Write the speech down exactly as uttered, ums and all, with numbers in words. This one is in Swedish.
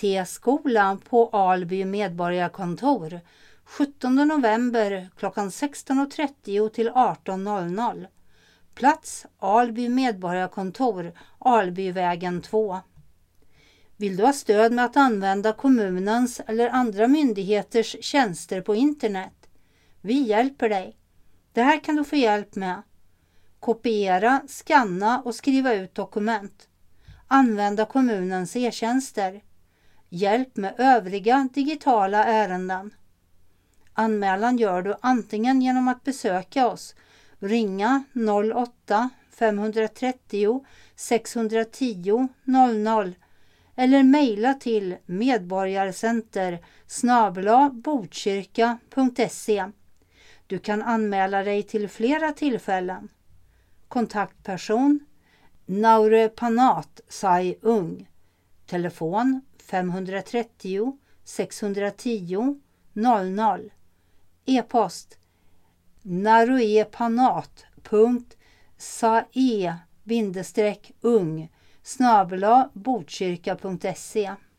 T-skolan på Alby medborgarkontor sjuttonde november klockan sexton och trettio till arton noll noll. Plats Alby medborgarkontor, Albyvägen två. Vill du ha stöd med att använda kommunens eller andra myndigheters tjänster på internet? Vi hjälper dig. Det här kan du få hjälp med. Kopiera, skanna och skriva ut dokument. Använda kommunens e-tjänster. Hjälp med övriga digitala ärenden. Anmälan gör du antingen genom att besöka oss, ringa noll åtta fem tre noll sex ett noll noll noll eller mejla till medborgarcenter snabel-a botkyrka punkt se. Du kan anmäla dig till flera tillfällen. Kontaktperson Naure Panat Sai Ung. Telefon fem tre noll sex ett noll noll noll. E-post naruepanat punkt sae ung snabel-a botkyrka punkt se.